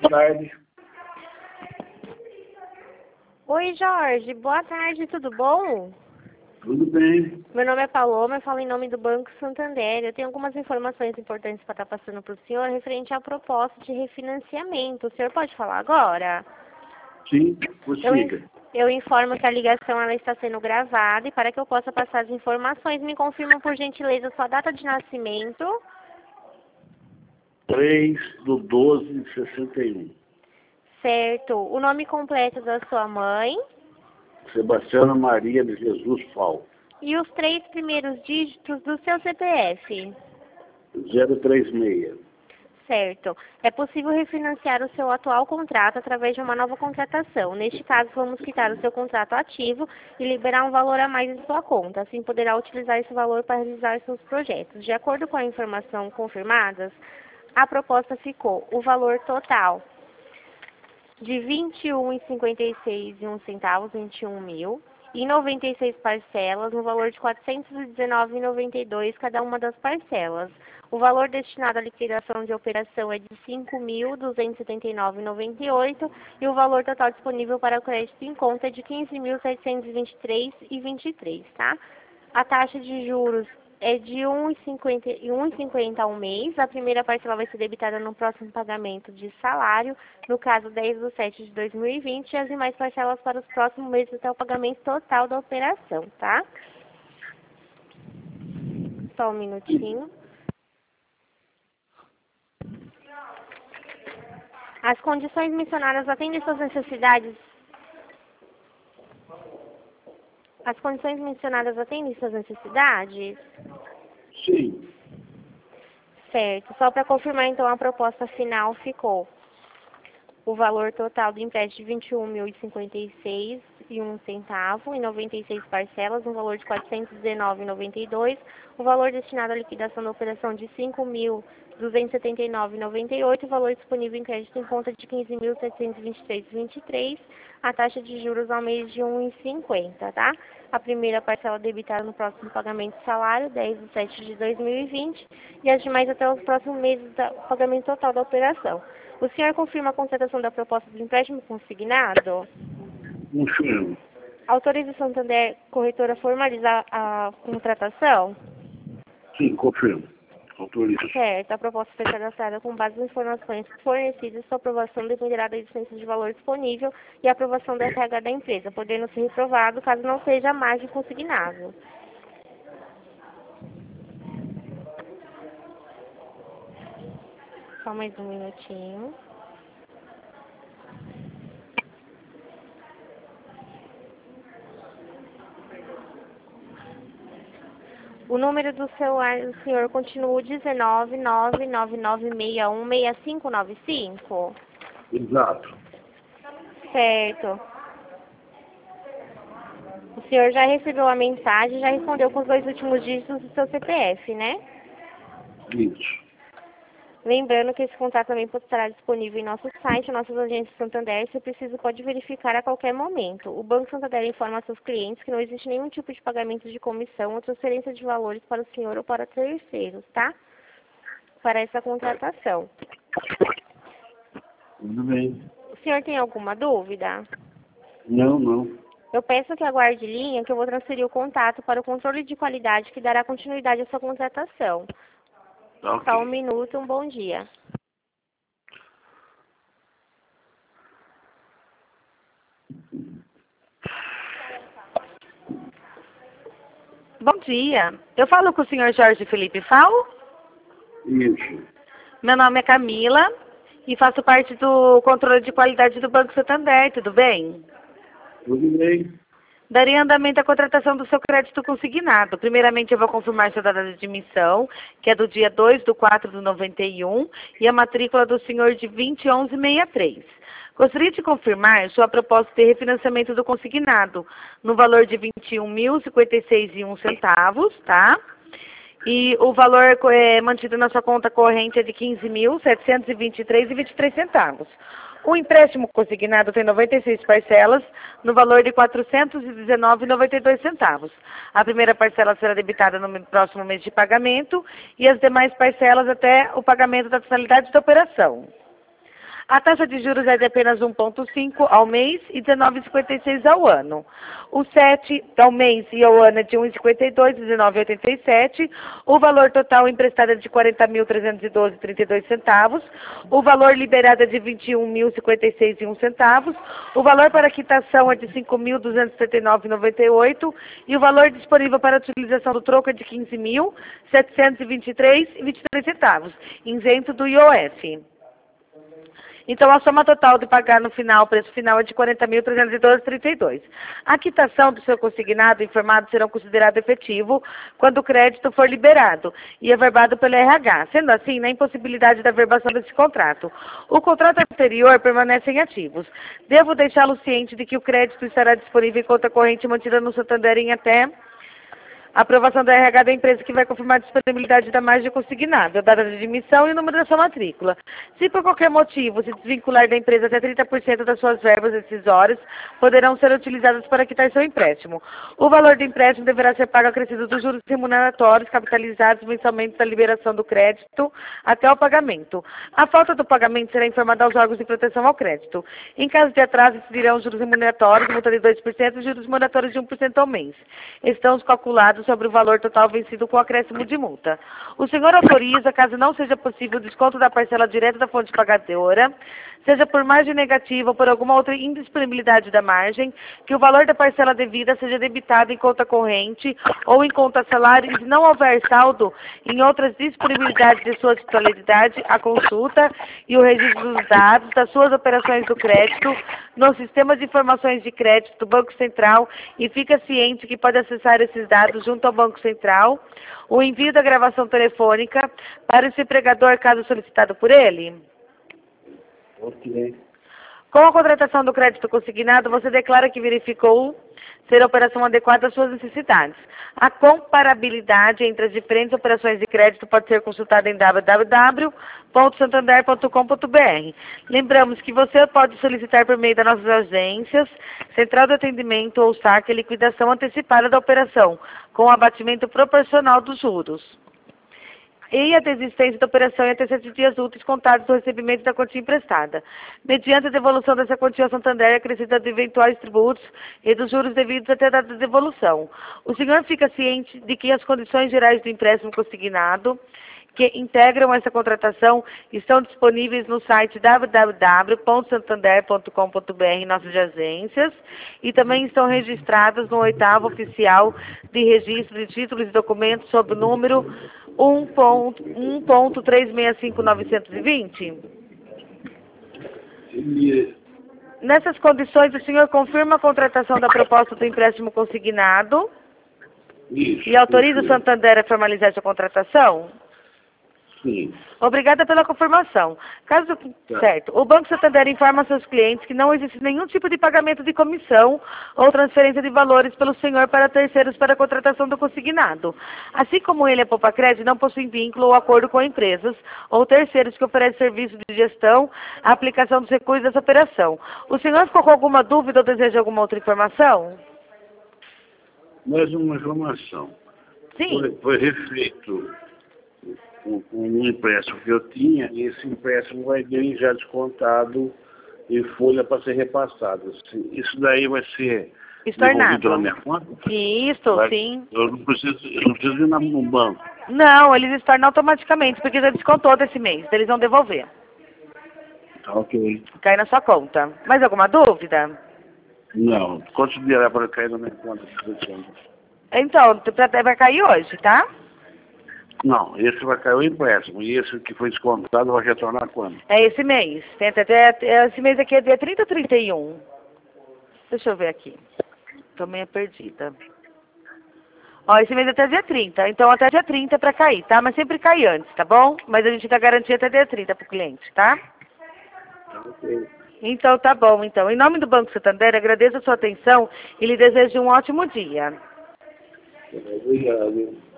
tarde. Oi, Jorge. Boa tarde, tudo bom? Tudo bem. Meu nome é Paloma, eu falo em nome do Banco Santander. Eu tenho algumas informações importantes para estar passando para o senhor referente à proposta de refinanciamento. O senhor pode falar agora? Sim, consiga. Eu informo que a ligação ela está sendo gravada e para que eu possa passar as informações, me confirma por gentileza sua data de nascimento. 3/12/61. Certo. O nome completo da sua mãe. Sebastiana Maria de Jesus Fal. E os 3 primeiros dígitos do seu CPF. 036. Certo. É possível refinanciar o seu atual contrato através de uma nova contratação. Neste caso, vamos quitar o seu contrato ativo e liberar um valor a mais em sua conta. Assim, poderá utilizar esse valor para realizar seus projetos. De acordo com a informação confirmadas, a proposta ficou o valor total de R$ 21,56 21 mil, em 96 parcelas, no valor de R$ 419,92 cada uma das parcelas. O valor destinado à liquidação de operação é de R$ 5.279,98 e o valor total disponível para crédito em conta é de R$ 15.723,23, tá? A taxa de juros é de 1,50 ao mês. A primeira parcela vai ser debitada no próximo pagamento de salário, no caso 10/7/2020, e as demais parcelas para os próximos meses até o pagamento total da operação, tá? Só um minutinho. As condições mencionadas atendem suas necessidades? As condições mencionadas atendem suas necessidades? Sim. Certo. Só para confirmar, então, a proposta final ficou o valor total do empréstimo de R$ 21.056,01 em 96 parcelas, no valor de R$ 419,92, o valor destinado à liquidação da operação de R$ 5.279,98, o valor disponível em crédito em conta de R$ 15.723,23, a taxa de juros ao mês de 1,50, tá? A primeira parcela debitada no próximo pagamento de salário, 10/7/2020, e as demais até os próximos meses do pagamento total da operação. O senhor confirma a contratação da proposta de empréstimo consignado? Confirmo. Autoriza o Santander Corretora a formalizar a contratação? Sim, confirmo. Autorizo. Certo. A proposta foi cadastrada com base nas informações fornecidas. Sua aprovação dependerá da existência de valor disponível e a aprovação da RH da empresa, podendo ser reprovado caso não seja a margem consignado. Só mais um minutinho. O número do celular do senhor continua o 19999616595? Exato. Certo. O senhor já recebeu a mensagem, já respondeu com os 2 últimos dígitos do seu CPF, né? Isso. Lembrando que esse contrato também estará disponível em nosso site, nossas agências Santander. Se preciso, pode verificar a qualquer momento. O Banco Santander informa a seus clientes que não existe nenhum tipo de pagamento de comissão ou transferência de valores para o senhor ou para terceiros, tá? Para essa contratação. Tudo bem. O senhor tem alguma dúvida? Não. Eu peço que aguarde linha, que eu vou transferir o contato para o controle de qualidade, que dará continuidade à sua contratação. Tá ok. Só um minuto, um bom dia. Bom dia. Eu falo com o senhor Jorge Felipe Fal. Isso. Meu nome é Camila e faço parte do controle de qualidade do Banco Santander. Tudo bem? Tudo bem. Daria andamento à contratação do seu crédito consignado. Primeiramente, eu vou confirmar sua data de admissão, que é do dia 2/4/91, e a matrícula do senhor de 201163. Gostaria de confirmar sua proposta de refinanciamento do consignado, no valor de R$ 21.056,01, tá? E o valor mantido na sua conta corrente é de R$ 15.723,23. O empréstimo consignado tem 96 parcelas, no valor de R$ 419,92. A primeira parcela será debitada no próximo mês de pagamento e as demais parcelas até o pagamento da totalidade da operação. A taxa de juros é de apenas 1,5 ao mês e 19,56 ao ano. O 7 ao mês e ao ano é de 1,52 e 19,87. O valor total emprestado é de 40.312,32 centavos. O valor liberado é de 21.056,01 centavos. O valor para quitação é de 5.279,98 e o valor disponível para utilização do troco é de 15.723,23 centavos, isento do IOF. Então, a soma total de pagar no final, o preço final é de 40.312,32. A quitação do seu consignado informado serão considerado efetivo quando o crédito for liberado e averbado pelo RH, sendo assim, na impossibilidade da averbação desse contrato. O contrato anterior permanece em ativos. Devo deixá-lo ciente de que o crédito estará disponível em conta corrente mantida no Santander em até a aprovação da RH da empresa que vai confirmar a disponibilidade da margem consignada, a data de admissão e o número da sua matrícula. Se por qualquer motivo se desvincular da empresa, até 30% das suas verbas decisórias poderão ser utilizadas para quitar seu empréstimo. O valor do empréstimo deverá ser pago acrescido dos juros remuneratórios capitalizados mensalmente da liberação do crédito até o pagamento. A falta do pagamento será informada aos órgãos de proteção ao crédito. Em caso de atraso, incidirão os juros remuneratórios, multa de 2% e juros moratórios de 1% ao mês. Estão calculados sobre o valor total vencido com acréscimo de multa. O senhor autoriza, caso não seja possível o desconto da parcela direta da fonte pagadora, seja por margem negativa ou por alguma outra indisponibilidade da margem, que o valor da parcela devida seja debitado em conta corrente ou em conta salário e se não houver saldo em outras disponibilidades de sua titularidade, a consulta e o registro dos dados das suas operações do crédito no sistema de informações de crédito do Banco Central e fica ciente que pode acessar esses dados junto ao Banco Central, o envio da gravação telefônica para esse empregador caso solicitado por ele. Ok. Com a contratação do crédito consignado, você declara que verificou ser a operação adequada às suas necessidades. A comparabilidade entre as diferentes operações de crédito pode ser consultada em www.santander.com.br. Lembramos que você pode solicitar por meio das nossas agências, Central de Atendimento ou saque, a liquidação antecipada da operação, com abatimento proporcional dos juros. E a desistência da operação em até 7 dias úteis contados do recebimento da quantia emprestada. Mediante a devolução dessa quantia ao Santander, acrescida de eventuais tributos e dos juros devidos até a data de devolução. O senhor fica ciente de que as condições gerais do empréstimo consignado que integram essa contratação estão disponíveis no site www.santander.com.br, nossas agências, e também estão registradas no 8º oficial de registro de títulos e documentos sob o número 1.365920. Nessas condições, o senhor confirma a contratação da proposta do empréstimo consignado e autoriza o Santander a formalizar essa contratação? Sim. Obrigada pela confirmação. Caso certo, o Banco Santander informa seus clientes que não existe nenhum tipo de pagamento de comissão ou transferência de valores pelo senhor para terceiros para a contratação do consignado. Assim como ele, a Poupacred, não possui vínculo ou acordo com empresas ou terceiros que oferecem serviço de gestão, a aplicação dos recursos dessa operação. O senhor ficou com alguma dúvida ou deseja alguma outra informação? Mais uma informação. Sim. Foi refeito um empréstimo que eu tinha, e esse empréstimo vai vir já descontado em folha para ser repassado. Isso daí vai ser devolvido na minha conta? Isso, sim. Eu não preciso ir no banco. Não, eles estornam automaticamente, porque já descontou desse mês, eles vão devolver. Tá ok. Cai na sua conta. Mais alguma dúvida? Não. Quanto dinheiro é para cair na minha conta? Então, vai cair hoje, tá? Não, esse vai cair o empréstimo. E esse que foi descontado vai retornar quando? É esse mês. Esse mês aqui é dia 30 ou 31? Deixa eu ver aqui. Tô meio perdida. Ó, esse mês é até dia 30. Então, até dia 30 para cair, tá? Mas sempre cai antes, tá bom? Mas a gente dá garantia até dia 30 pro cliente, tá? Tá ok. Então, tá bom. Então, em nome do Banco Santander, agradeço a sua atenção e lhe desejo um ótimo dia. Obrigado.